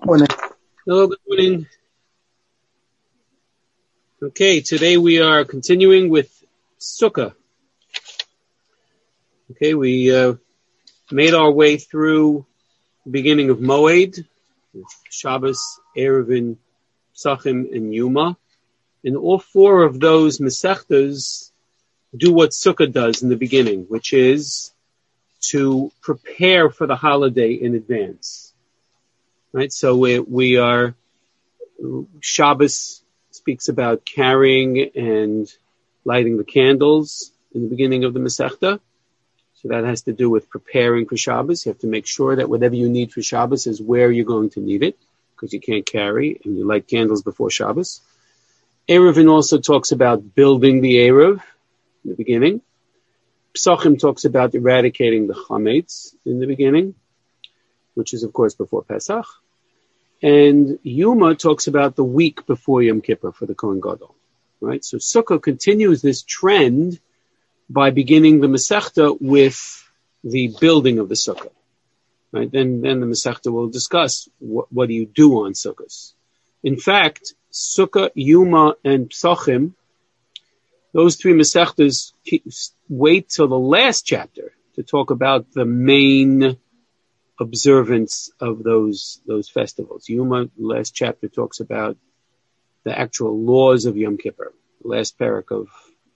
Morning. Hello, good morning. Okay, today we are continuing with Sukkah. Okay, we made our way through the beginning of Moed, Shabbos, Eruvin, Psachim, and Yuma. And all four of those Masechtas do what Sukkah does in the beginning, which is to prepare for the holiday in advance. Right, so we are, Shabbos speaks about carrying and lighting the candles in the beginning of the Masechta. So that has to do with preparing for Shabbos. You have to make sure that whatever you need for Shabbos is where you're going to need it, because you can't carry and you light candles before Shabbos. Eruvin also talks about building the Eruv in the beginning. Psachim talks about eradicating the Chametz in the beginning, which is of course before Pesach. And Yuma talks about the week before Yom Kippur for the Kohen Gadol, right? So Sukkah continues this trend by beginning the Masechta with the building of the Sukkah, right? Then the Masechta will discuss what do you do on Sukkahs. In fact, Sukkah, Yuma, and Psachim, those three Masechtas wait till the last chapter to talk about the main observance of those festivals. Yuma, last chapter, talks about the actual laws of Yom Kippur. The last parak of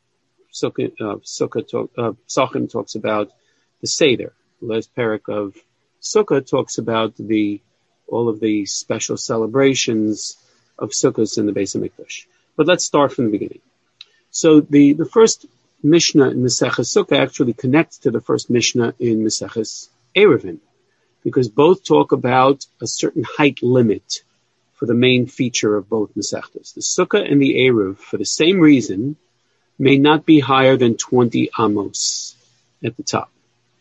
Psachim talks about the Seder. The last parak of Sukkah talks about all of the special celebrations of Sukkot in the Beis HaMikdash. But let's start from the beginning. So the first Mishnah in Maseches Sukkah actually connects to the first Mishnah in Maseches Eruvin, because both talk about a certain height limit for the main feature of both Masechtas. The Sukkah and the Eruv, for the same reason, may not be higher than 20 amos at the top.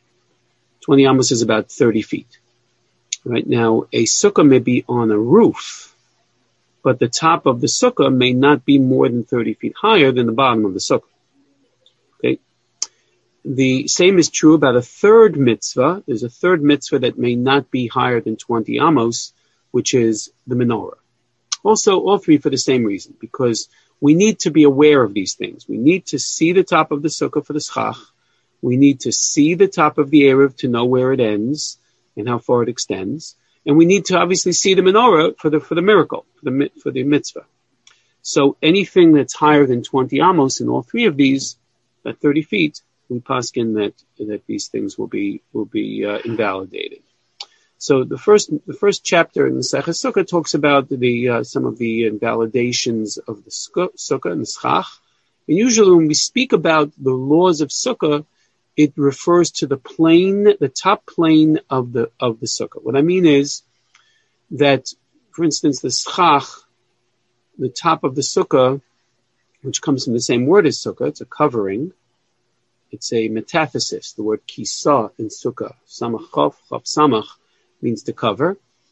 20 amos is about 30 feet. Right now, a Sukkah may be on a roof, but the top of the Sukkah may not be more than 30 feet higher than the bottom of the Sukkah. Okay. The same is true about a third mitzvah. There's a third mitzvah that may not be higher than 20 amos, which is the menorah. Also, all three for the same reason, because we need to be aware of these things. We need to see the top of the sukkah for the schach. We need to see the top of the eruv to know where it ends and how far it extends. And we need to obviously see the menorah for the miracle, for the mitzvah. So anything that's higher than 20 amos in all three of these, at 30 feet, we paskin that these things will be invalidated. So the first chapter in the Maseches Sukkah talks about some of the invalidations of the Sukkah and the Schach. And usually when we speak about the laws of Sukkah, it refers to the top plane of the Sukkah. What I mean is that, for instance, the Schach, the top of the Sukkah, which comes from the same word as Sukkah, it's a covering. It's a metathesis. The word kisa in Sukkah, samach chav samach, means to cover.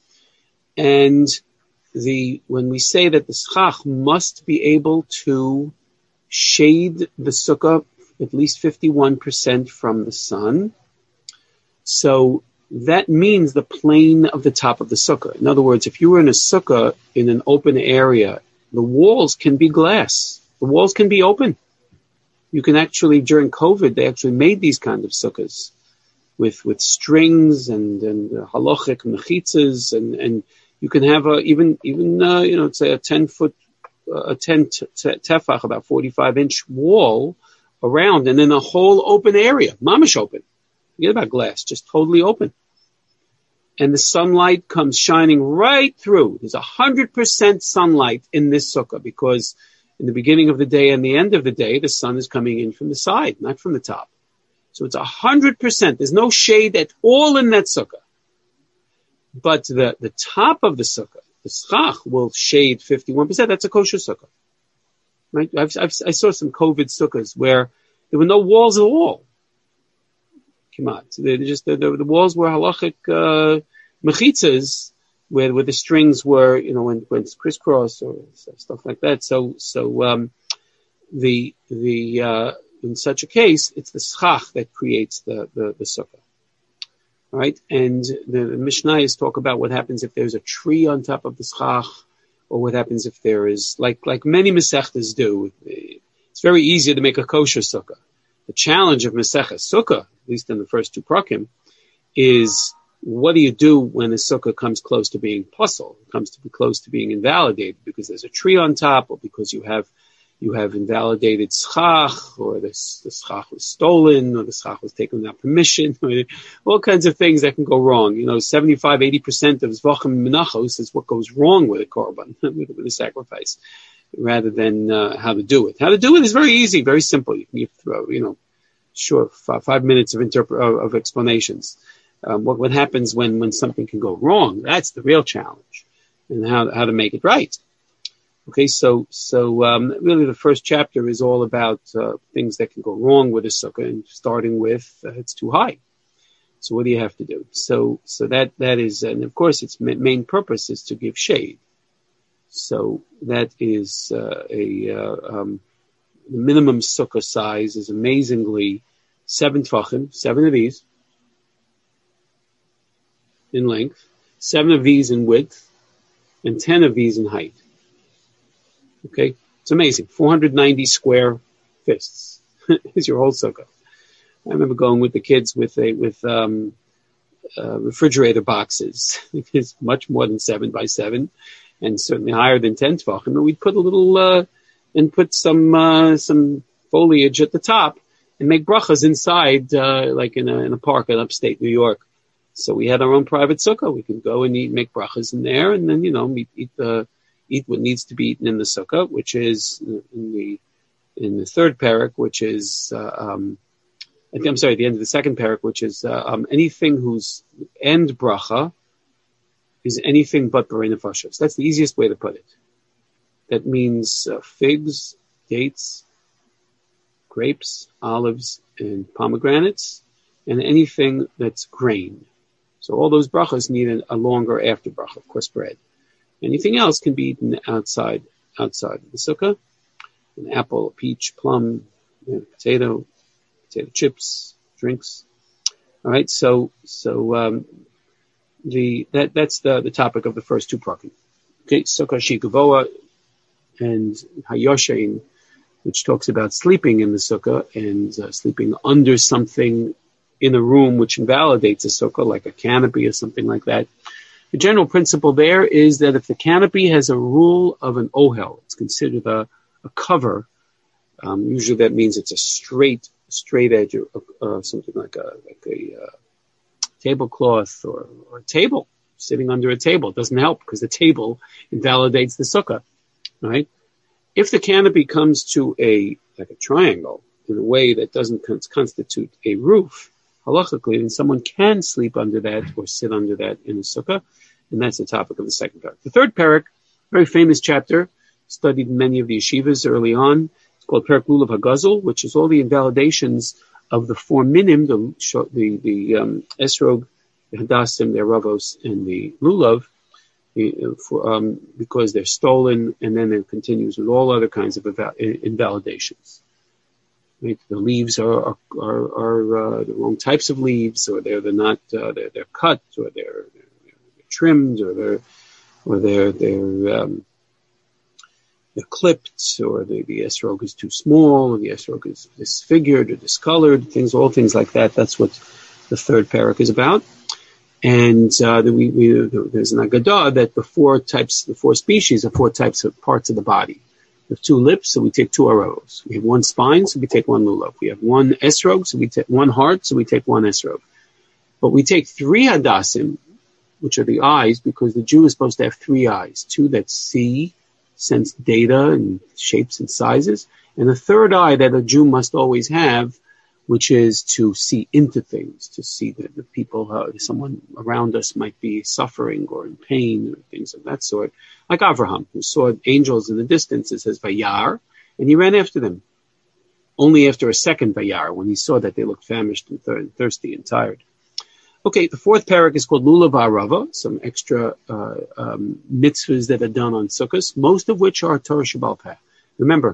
And when we say that the schach must be able to shade the Sukkah at least 51% from the sun, so that means the plane of the top of the Sukkah. In other words, if you were in a Sukkah in an open area, the walls can be glass. The walls can be open. You can actually, during COVID, they actually made these kind of sukkahs with strings and halachic mechitzas, and you can have even say a 10 tefach, about 45-inch wall around, and then a whole open area, mamish open. Forget about glass, just totally open. And the sunlight comes shining right through. There's 100% sunlight in this sukkah, because in the beginning of the day and the end of the day, the sun is coming in from the side, not from the top. So it's 100%. There's no shade at all in that sukkah. But the top of the sukkah, the schach, will shade 51%. That's a kosher sukkah. Right? I saw some COVID sukkahs where there were no walls at all. Come on. So the walls were halachic mechitzas, where the strings were, when it's crisscross or stuff like that. So in such a case, it's the schach that creates the sukkah. right? And the Mishnayos talk about what happens if there's a tree on top of the schach, or what happens if there is, like many Masechtas do. It's very easy to make a kosher sukkah. The challenge of Masechah Sukkah, at least in the first two prakim, is what do you do when the sukkah comes close to being puzzle, comes to be close to being invalidated because there's a tree on top, or because you have invalidated schach, or the schach was stolen, or the schach was taken without permission, or all kinds of things that can go wrong. 75-80% of zvachim menachos is what goes wrong with a korban, with a sacrifice, rather than how to do it. How to do it is very easy, very simple. You can throw, 5 minutes of explanations. What happens when something can go wrong? That's the real challenge, and how to make it right. Okay, so really the first chapter is all about things that can go wrong with a sukkah, and starting with it's too high. So what do you have to do? So that is, and of course its main purpose is to give shade. So that is the minimum sukkah size is amazingly 7 tefachim, 7 of these in length, 7 of these in width, and 10 of these in height. Okay, it's amazing. 490 square fists is your whole sukkah. I remember going with the kids with refrigerator boxes. It's much more than 7 by 7, and certainly higher than 10 tefachim. And we'd put a little and put some foliage at the top and make brachas inside, like in a park in upstate New York. So we had our own private sukkah. We could go and make brachas in there, and then eat what needs to be eaten in the sukkah, which is in the third parak, which is the end of the second parak, which is anything whose end bracha is anything but borei nefashos. That's the easiest way to put it. That means figs, dates, grapes, olives, and pomegranates, and anything that's grain. So all those brachas need a longer after bracha, of course, bread. Anything else can be eaten outside of the sukkah. An apple, a peach, plum, potato chips, drinks. All right, so that's the topic of the first two prakim. Okay, sukkah shigavoa and hayoshein, which talks about sleeping in the sukkah and sleeping under something in a room which invalidates a sukkah, like a canopy or something like that. The general principle there is that if the canopy has a rule of an ohel, it's considered a cover. Usually that means it's a straight edge of something like a tablecloth or a table. Sitting under a table doesn't help because the table invalidates the sukkah, right? If the canopy comes to a triangle in a way that doesn't constitute a roof, halachically, then someone can sleep under that or sit under that in a sukkah, and that's the topic of the second parak. The third parak, very famous chapter, studied in many of the yeshivas early on. It's called Parak Lulav HaGazul, which is all the invalidations of the 4 minim, the esrog, the hadassim, the aravos, and the lulav, because they're stolen, and then it continues with all other kinds of invalidations. Right? The leaves are the wrong types of leaves, or they're not they're cut, or they're trimmed, or they're clipped, or the esrog is too small, or the esrog is disfigured or discolored, all things like that. That's what the third parak is about. And there's an agadah that the 4 species are 4 types of parts of the body. We have 2 lips, so we take 2 aravos. We have 1 spine, so we take 1 lulav. We have 1 esrog, so we take 1 heart, so we take 1 esrog. But we take 3 hadassim, which are the eyes, because the Jew is supposed to have 3 eyes. 2 that see, sense data and shapes and sizes, and a 3rd eye that a Jew must always have, which is to see into things, to see that the people, someone around us might be suffering or in pain or things of that sort. Like Avraham, who saw angels in the distance, it says Vayar, and he ran after them. Only after a second Vayar, when he saw that they looked famished and thirsty and tired. Okay, the 4th parak is called Lulav Arava, some extra mitzvahs that are done on Sukkot, most of which are Torah Sheba'al Peh. Remember,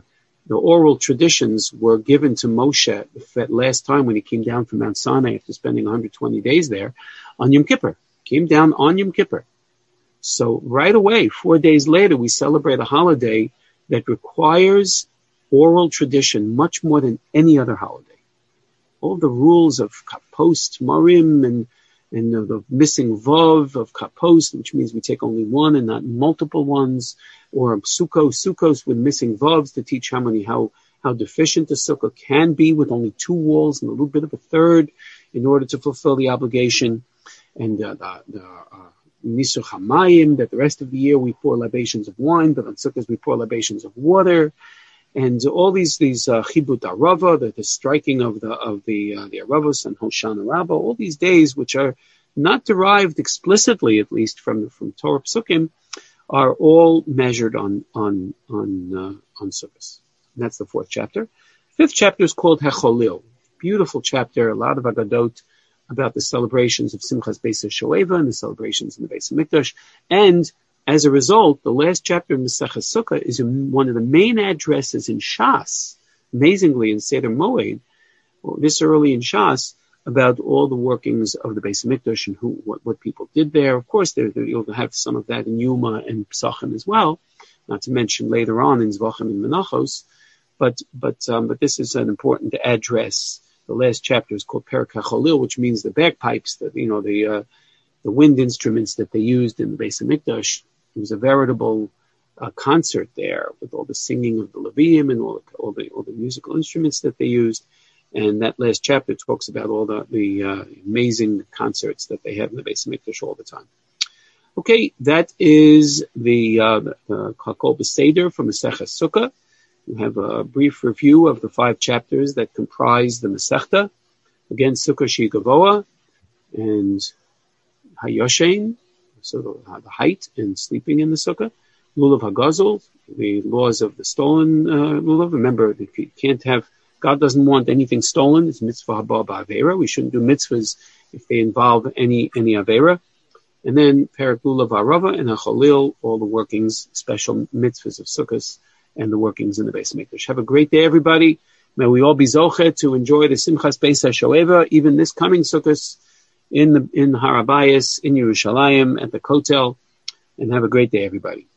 the oral traditions were given to Moshe that last time when he came down from Mount Sinai after spending 120 days there on Yom Kippur. Came down on Yom Kippur. So right away, 4 days later, we celebrate a holiday that requires oral tradition much more than any other holiday. All the rules of Kapost, Marim, and the missing Vav of Kapost, which means we take only one and not multiple ones, or Sukkos with missing Vavs to teach how deficient the Sukkah can be with only two walls and a little bit of a third in order to fulfill the obligation. And the Nisuch HaMayim, that the rest of the year we pour libations of wine, but on Sukkot we pour libations of water. And all these Chibut Arava, the striking of the Aravos and Hoshana Rabbah, all these days which are not derived explicitly, at least from Torah Psukim, are all measured on Sukkot. And that's the fourth chapter. Fifth chapter is called Hecholil. Beautiful chapter, a lot of Agadot about the celebrations of Simchas Beis HaShoeva and the celebrations in the Beis HaMikdash. And as a result, the last chapter of Maseches Sukkah is one of the main addresses in Shas, amazingly in Seder Moed, this early in Shas, about all the workings of the Beis HaMikdash and what people did there. Of course, you'll have some of that in Yuma and Pesachim as well, not to mention later on in Zvachim and Menachos. But this is an important address. The last chapter is called Perek HaCholil, which means the bagpipes, the wind instruments that they used in the Beis HaMikdash. It was a veritable concert there with all the singing of the Leviim and all the musical instruments that they used. And that last chapter talks about all the amazing concerts that they had in the Beis HaMikdash all the time. Okay, that is the Kol B'Seder from Maseches Sukkah. We have a brief review of the 5 chapters that comprise the Masechta. Again, Sukkah Shigavoa and Hayoshen, so the height and sleeping in the Sukkah. Lulav Hagazul, the laws of the stolen Lulav. Remember, God doesn't want anything stolen. It's mitzvah haba ba'avera. We shouldn't do mitzvahs if they involve any avera. And then Perek Lulav Arava and HaCholil, all the workings, special mitzvahs of Sukkot, and the workings in the Beis HaMikdash. Have a great day, everybody. May we all be zoche to enjoy the Simchas Beis HaShoeva, even this coming Sukkot in Har HaBayis, in Yerushalayim, at the Kotel. And have a great day, everybody.